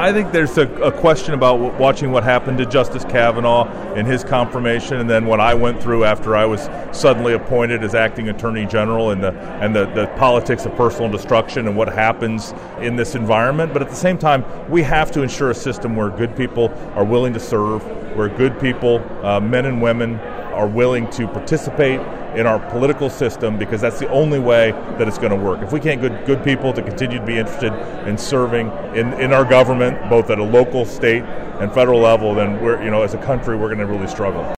I think there's a question about watching what happened to Justice Kavanaugh in his confirmation, and then what I went through after I was suddenly appointed as acting Attorney General, and the politics of personal destruction and what happens in this environment. But at the same time, we have to ensure a system where good people are willing to serve, where good people, men and women, are willing to participate in our political system, because that's the only way that it's going to work. If we can't get good people to continue to be interested in serving in our government, both at a local, state, and federal level, then we're, as a country, we're going to really struggle.